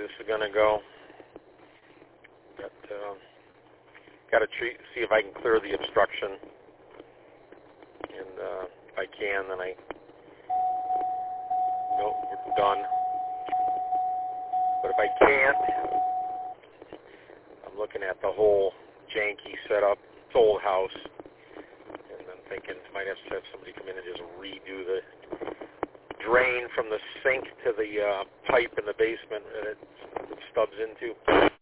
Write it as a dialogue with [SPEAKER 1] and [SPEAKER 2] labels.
[SPEAKER 1] this is going to go. But got to see if I can clear the obstruction. And if I can, then we're done. But if I can't, I'm looking at the whole janky setup. It's old house. And I'm thinking might have to have somebody come in and just redo the drain from the sink to the pipe in the basement that it stubs into.